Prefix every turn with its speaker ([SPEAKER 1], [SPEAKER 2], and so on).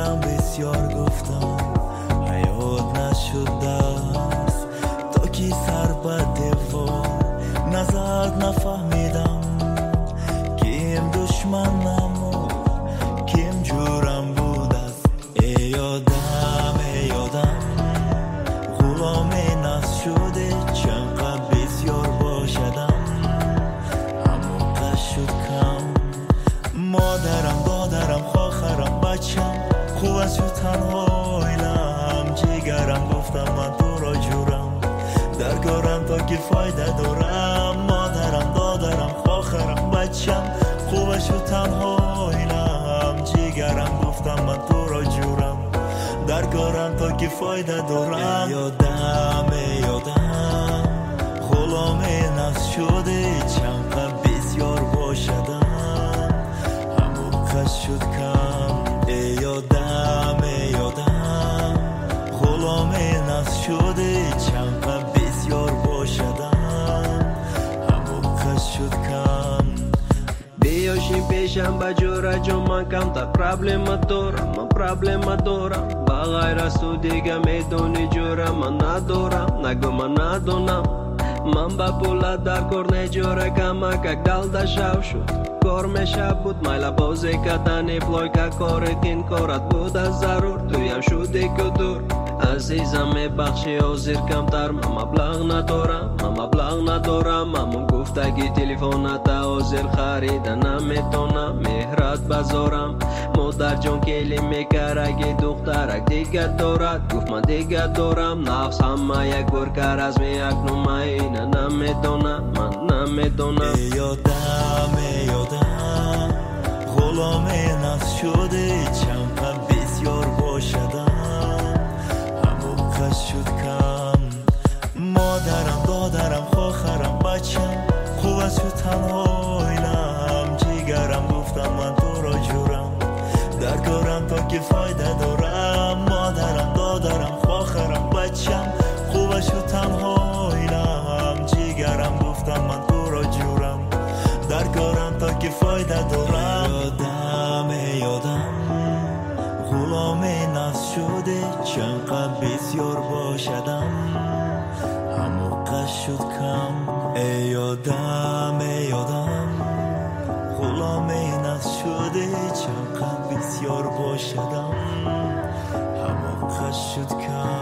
[SPEAKER 1] دلم بسیار گفتم حیات نشد دست تا کی سر بد دیوار نزد نفهمیدم کیم دشمنم و کیم جورم بود است ای یادم غلام نفس شده چنقدر بسیار باشدم همون شد کم مادرم خواهرم بچم خوب از شد تنهایلم جیگرم گفتم من تو را جورم درکارم تا که فایده دارم مادرم خواهرم بچم خوب از شد تنهایلم جیگرم گفتم من تو را جورم درکارم تا که فایده دارم یادم غلام نفس شده چنقدر بسیار باشدم شد کم یادم غلام نفس شده چنقدر بسیار باشدم همون کس شد کم
[SPEAKER 2] بیاشیم پیشم بجوره جون من کم تا پرابلم دارم با غیر از تو دیگه میدونی جوره من ندارم نگو من ندونم من با پولا در کار نجوره کمک دل دشاو شد کار میشه بود مایلا بازی کردن پلویکا کارتین کارت بود از ضرور تویم شدی که دور عزیزم میبخشی آزیر کمتر من مبلغ ندارم همون گفتگی تلفونت آزیر خریدن نمیتونم مهرت بذارم مادر جان کلی میکرگی دخترک دیگه دارد گفت من دیگه دارم نفس همه یک گرکر از می اکنون من اینه نمیدونم
[SPEAKER 1] یادم غلام نفس شده چنقدر بسیار باشدم همون کس شد کم مادرم خواهرم بچم خوب از شد تنهایلم جیگرم گفتم من تو را جورم درکارم تا که فایده دارم مادرم خواهرم بچم خوب از شد تنهایلم جیگرم گفتم من تو را جورم درکارم تا که فایده دارم یادم غلام نفس شده چنقدر بسیار باشدم همون قش شد کم یادم غلام نفس شده چنقدر بسیار باشدم همون قش شد کم